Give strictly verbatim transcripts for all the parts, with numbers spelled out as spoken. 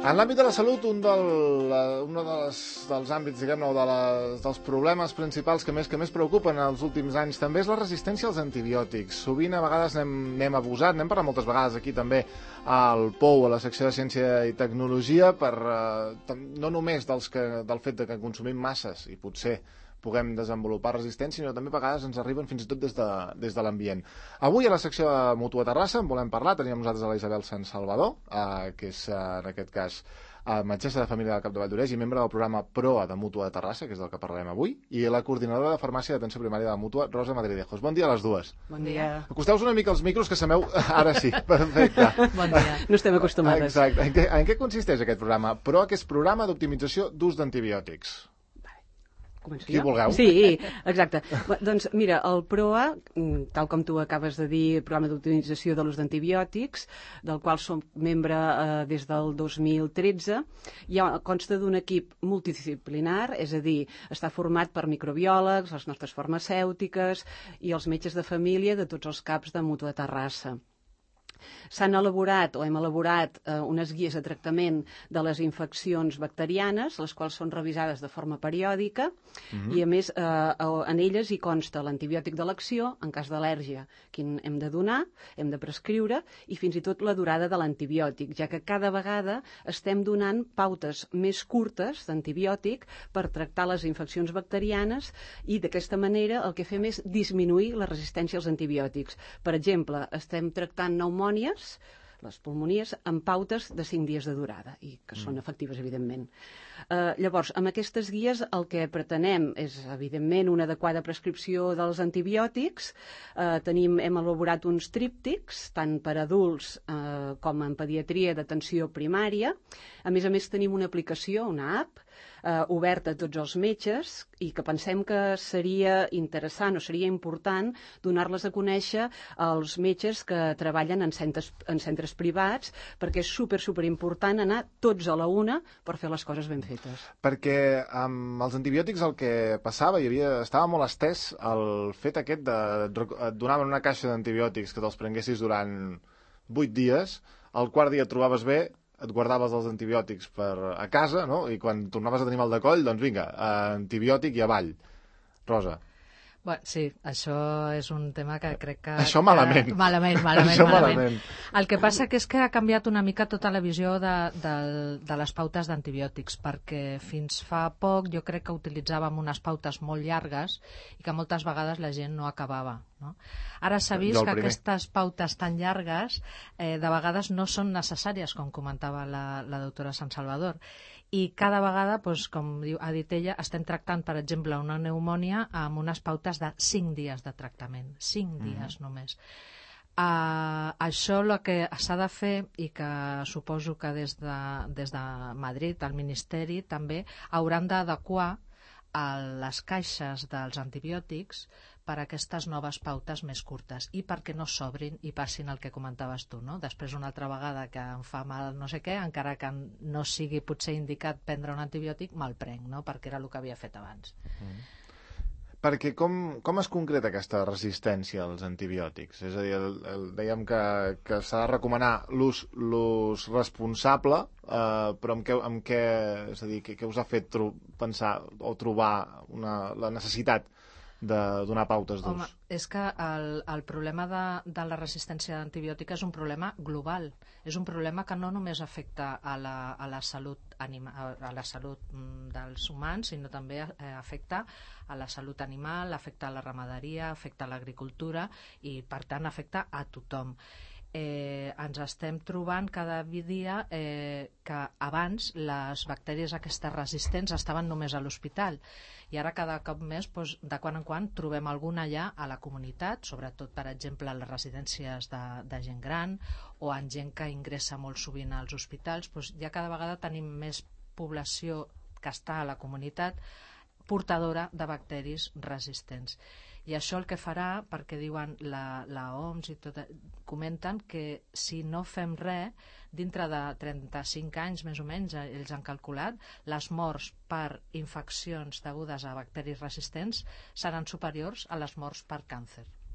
En l'àmbit de la salut, un, del, un dels, dels àmbits, diguem-ne, o de les, dels problemes principals que més que més preocupen els últims anys també és la resistència als antibiòtics. Sovint, a vegades, n'hem abusat, n'hem parlat moltes vegades aquí també al P O U, a la secció de Ciència i Tecnologia, per, eh, no només dels que, del fet de que consumim masses, i potser puguem desenvolupar resistència, sinó també a vegades ens arriben fins i tot des de, des de l'ambient. Avui a la secció de Mútua Terrassa en volem parlar, tenim amb nosaltres a la Isabel Sant Salvador, eh, que és eh, en aquest cas eh, metgessa de família del Cap de Valldoreix i membre del programa PROA de Mútua de Terrassa, que és del que parlarem avui, i la coordinadora de farmàcia d'atenció primària de la Mútua, Rosa Madridejos. Bon dia a les dues. Bon dia. Acosteu-vos una mica els micros, que semeu... Ara sí, perfecte. Bon dia. No estem acostumades. Exacte. En què, en què consisteix aquest programa? PROA, que és Programa d'Optimització d'Ús d'Antibiòtics. Començo Qui jo? vulgueu. Sí, exacte. Doncs mira, el PROA, tal com tu acabes de dir, el Programa d'Optimització de l'Ús d'Antibiòtics, del qual som membre eh, des del dos mil tretze, ja consta d'un equip multidisciplinar, és a dir, està format per microbiòlegs, les nostres farmacèutiques i els metges de família de tots els caps de Mútua Terrassa. S'han elaborat o hem elaborat eh, unes guies de tractament de les infeccions bacterianes, les quals són revisades de forma periòdica, mm-hmm. i a més eh, en elles hi consta l'antibiòtic d'elecció, en cas d'al·lèrgia, quin hem de donar, hem de prescriure, i fins i tot la durada de l'antibiòtic, ja que cada vegada estem donant pautes més curtes d'antibiòtic per tractar les infeccions bacterianes i d'aquesta manera el que fem és disminuir la resistència als antibiòtics. Per exemple, estem tractant pneumònies, les pulmonies, amb pautes de cinc dies de durada i que són efectives, evidentment. Eh, llavors, amb aquestes guies el que pretenem és, evidentment, una adequada prescripció dels antibiòtics. Eh, tenim, hem elaborat uns tríptics, tant per adults eh, com en pediatria d'atenció primària. A més a més, tenim una aplicació, una app, eh, oberta a tots els metges i que pensem que seria interessant o seria important donar-les a conèixer als metges que treballen en centres, en centres privats, perquè és super, super important anar tots a la una per fer les coses ben fetes. Perquè amb els antibiòtics el que passava, hi havia, estava molt estès el fet aquest de et donaven una caixa d'antibiòtics que te'ls prenguessis durant vuit dies, el quart dia et trobaves bé, et guardaves els antibiòtics per a casa, no? I quan tornaves a tenir mal de coll, doncs vinga, antibiòtic i avall. Rosa. Bueno, sí, això és un tema que crec que... Això malament. Que, malament, malament, això malament. malament. El que passa que és que ha canviat una mica tota la visió de, de, de les pautes d'antibiòtics, perquè fins fa poc jo crec que utilitzàvem unes pautes molt llargues i que moltes vegades la gent no acabava. No? Ara s'ha vist que aquestes pautes tan llargues eh, de vegades no són necessàries, com comentava la, la doctora Sant Salvador. I cada vegada, doncs, com ha dit ella, estem tractant, per exemple, una pneumònia amb unes pautes de cinc dies de tractament. cinc mm. dies només. Uh, això el que s'ha de fer, i que suposo que des de, des de Madrid, el Ministeri, també hauran d'adequar a les caixes dels antibiòtics per a aquestes noves pautes més curtes i perquè no s'obrin i passin el que comentaves tu, no? Després una altra vegada que em fa mal no sé què, encara que no sigui potser indicat prendre un antibiòtic, me'l prenc, no? Perquè era el que havia fet abans. Mm. Perquè com, com es concreta aquesta resistència als antibiòtics? És a dir, el, el, dèiem que, que s'ha de recomanar l'ús l'ús responsable, eh, però amb què, amb què, és a dir, què, què us ha fet tro pensar o trobar una, la necessitat de donar pautes d'ús? Home, és que el, el problema de, de la resistència antibiòtica és un problema global. És un problema que no només afecta a la, a la salut anima, a la salut dels humans, sinó també eh, afecta a la salut animal, afecta a la ramaderia, afecta a l'agricultura i, per tant, afecta a tothom. Eh, ens estem trobant cada dia eh, que abans les bactèries aquestes resistents estaven només a l'hospital i ara cada cop més, doncs, de quan en quan trobem alguna allà a la comunitat, sobretot per exemple a les residències de, de gent gran o en gent que ingressa molt sovint als hospitals, doncs ja cada vegada tenim més població que està a la comunitat portadora de bacteris resistents. I això el que farà, perquè diuen la, la O M S i tot, comenten que si no fem res, dintre de trenta-cinc anys més o menys, ells han calculat, les morts per infeccions degudes a bacteris resistents seran superiors a les morts per càncer.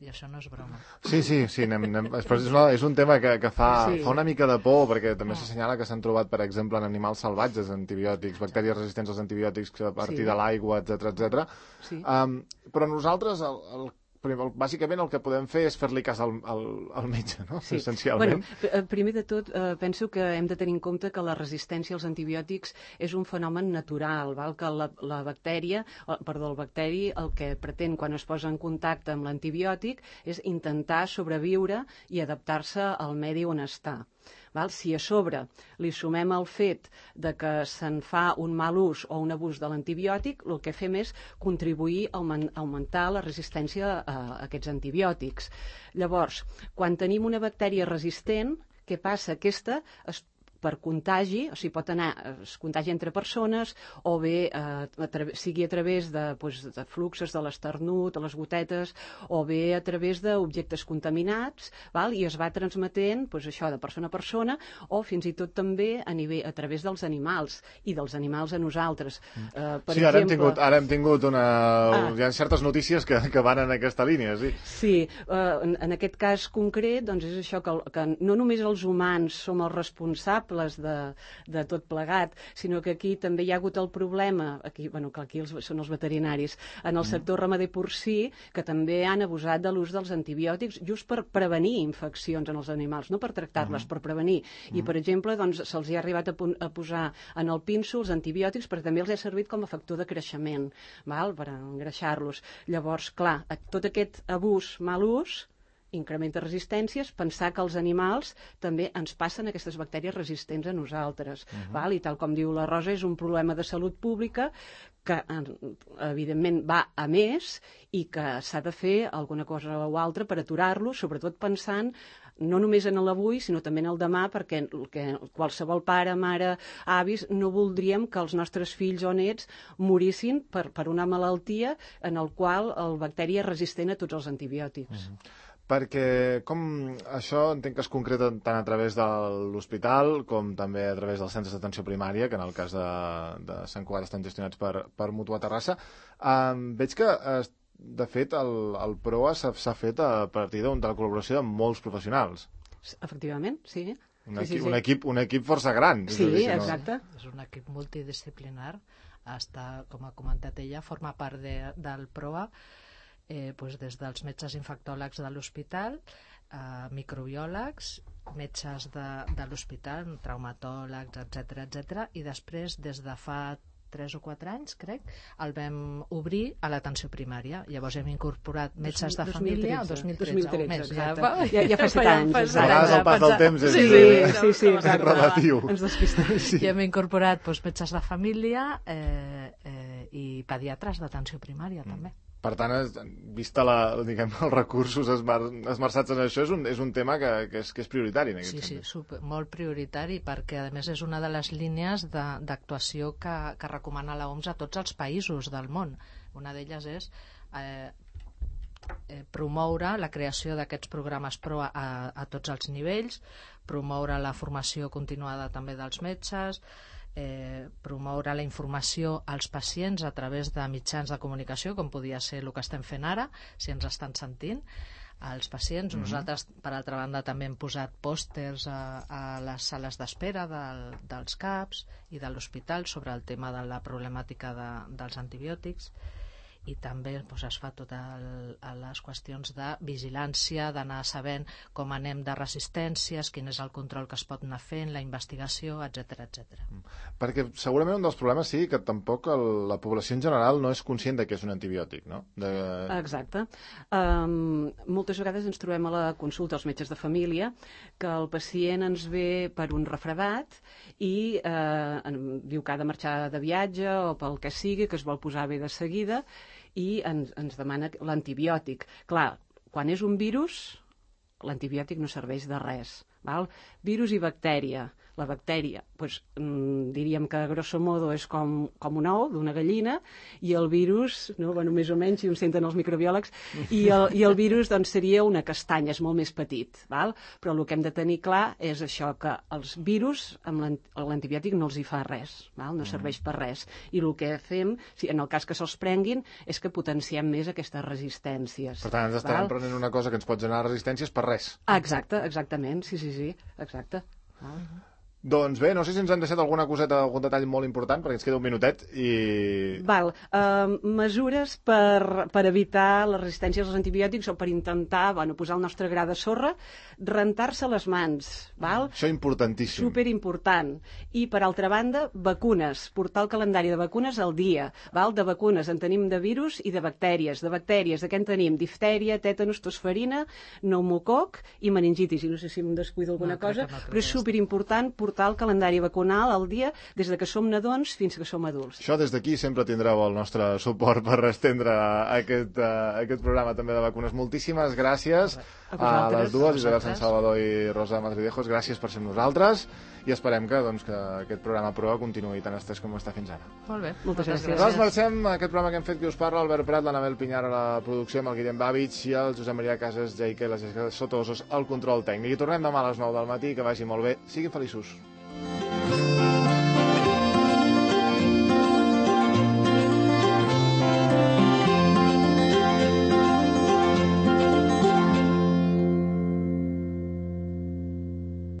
I això no és broma. Sí, sí, sí anem, anem, és, una, és un tema que, que fa, sí. fa una mica de por, perquè també s'assenyala que s'han trobat, per exemple, en animals salvatges antibiòtics, bactèries resistents als antibiòtics a partir sí. de l'aigua, etcètera, etcètera. Sí. Um, però nosaltres, el, el, el, bàsicament el que podem fer és fer-li cas al, al, al metge, no? Sí. Essencialment. Bueno, primer de tot, eh, penso que hem de tenir en compte que la resistència als antibiòtics és un fenomen natural, val? Que la, la bactèria, perdó, el bacteri el que pretén quan es posa en contacte amb l'antibiòtic és intentar sobreviure i adaptar-se al medi on està. Val? Si a sobre li sumem el fet de que se'n fa un mal ús o un abús de l'antibiòtic, el que fem és contribuir a augmentar la resistència a aquests antibiòtics. Llavors, quan tenim una bactèria resistent, què passa? Aquesta es per contagi, o sigui, pot anar, es contagi entre persones, o bé eh, a través, sigui a través de, pues, de fluxes de l'esternut, de les gotetes, o bé a través d'objectes contaminats, val? I es va transmetent pues, això de persona a persona, o fins i tot també a, nivell, a través dels animals, i dels animals a nosaltres. Eh, per sí, ara, exemple, hem tingut, ara hem tingut una... Ah. Hi ha certes notícies que, que van en aquesta línia, sí. Sí, eh, en, en aquest cas concret, doncs és això que, que no només els humans som els responsables De, de tot plegat, sinó que aquí també hi ha hagut el problema, aquí, bueno, que aquí els, són els veterinaris, en el sector ramader porcí, que també han abusat de l'ús dels antibiòtics just per prevenir infeccions en els animals, no per tractar-les, per prevenir. I, per exemple, doncs, se'ls hi ha arribat a, a posar en el pinso els antibiòtics perquè també els ha servit com a factor de creixement, val? Per engreixar-los. Llavors, clar, tot aquest abús, mal ús, incrementa resistències, pensar que els animals també ens passen aquestes bactèries resistents a nosaltres. Uh-huh. Val? I tal com diu la Rosa, és un problema de salut pública que, evidentment, va a més i que s'ha de fer alguna cosa o altra per aturar-lo, sobretot pensant no només en l'avui, sinó també en el demà, perquè que qualsevol pare, mare, avis, no voldríem que els nostres fills o nets morissin per, per una malaltia en el qual el bacteri és resistent a tots els antibiòtics. Uh-huh. Perquè com això entenc que es concreta tant a través de l'hospital com també a través dels centres d'atenció primària, que en el cas de, de Sant Cugat estan gestionats per, per Mutua Terrassa. Um, veig que, de fet, el, el PROA s'ha fet a partir de, de la col·laboració de molts professionals. Efectivament, sí. Un, sí, equip, sí, sí. Un, equip, un equip força gran. Sí, dir, no? exacte. És un equip multidisciplinar. Està, com ha comentat ella, forma part de, del PROA, Eh, doncs des dels metges infectòlegs de l'hospital, eh, microbiòlegs, metges de, de l'hospital, traumatòlegs, etcètera, etcètera, i després, des de fa tres o quatre anys, crec, el vam obrir a l'atenció primària. Llavors hem incorporat metges de família el dos mil tretze. Més, ja, ja, ja fa set anys. A vegades el pas del temps és, sí, sí, sí, sí, és relatiu. Ens despistem. Sí. I hem incorporat doncs, metges de família eh, eh, i pediatres d'atenció primària, mm. també. Per tant, vista la, diguem, els recursos esmer, esmerçats en això, és un, és un tema que, que, és, que és prioritari en aquest sí, sentit. Sí, super, molt prioritari, perquè a més és una de les línies d'actuació que, que recomana l'O M S a tots els països del món. Una d'elles és eh, eh, promoure la creació d'aquests programes PROA a, a tots els nivells, promoure la formació continuada també dels metges, Eh, promoure la informació als pacients a través de mitjans de comunicació, com podia ser el que estem fent ara, si ens estan sentint als pacients. Mm-hmm. Nosaltres, per altra banda, també hem posat pòsters a, a les sales d'espera del, dels C A Ps i de l'hospital sobre el tema de la problemàtica de, dels antibiòtics, i també doncs, es fa totes les qüestions de vigilància, d'anar sabent com anem de resistències, quin és el control que es pot anar fent, la investigació, etcètera, etcètera. Perquè segurament un dels problemes sigui que tampoc el, la població en general no és conscient de què és un antibiòtic, no? De... Exacte. Um, moltes vegades ens trobem a la consulta als metges de família que el pacient ens ve per un refredat i eh, diu que ha de marxar de viatge o pel que sigui, que es vol posar bé de seguida, i ens, ens demana l'antibiòtic. Clar, quan és un virus, l'antibiòtic no serveix de res. Val? Virus i bactèria. la bactèria, doncs, mm, diríem que grosso modo és com, com un ou d'una gallina, i el virus, no, bueno, més o menys, si ho senten els microbiòlegs, i el, i el virus doncs, seria una castanya, és molt més petit, val? Però el que hem de tenir clar és això, que els virus amb l'antibiòtic no els hi fa res, val? No serveix per res, i el que fem, si en el cas que se'ls prenguin, és que potenciem més aquestes resistències. Per tant, ens estarem val? Prenent una cosa que ens pot generar resistències per res. Exacte, exactament, sí, sí, sí, exacte. Val? Doncs bé, no sé si ens han deixat alguna coseta, algun detall molt important, perquè ens queda un minutet i... Val. Uh, mesures per, per evitar les resistències als antibiòtics o per intentar, bueno, posar el nostre gra de sorra, rentar-se les mans, val? Això importantíssim. Superimportant. I, per altra banda, vacunes. Portar el calendari de vacunes al dia, val? De vacunes en tenim de virus i de bactèries. De bactèries, de què en tenim? Diftèria, tètanus, tosferina, pneumococ i meningitis. I no sé si em descuido alguna no, cosa, no però és superimportant portar el calendari vacunal al dia des de que som nadons fins que som adults. Això des d'aquí sempre tindreu el nostre suport per estendre aquest, uh, aquest programa també de vacunes. Moltíssimes gràcies a, a les dues, Isabel Sant Salvador i Rosa Madridejos. Gràcies per ser amb nosaltres i esperem que, doncs, que aquest programa Proa continuï tan estès com està fins ara. Molt bé. Moltes gràcies. Nosaltres marxem aquest programa que hem fet que us parla, Albert Prat, l'Anabel Pinyar a la producció, amb el Guillem Bàvits i el Josep Maria Casas, Jaica i la Jessica Sotosos al control tècnic. I tornem demà a les nou del matí, que vagi molt bé. Siguin feliços.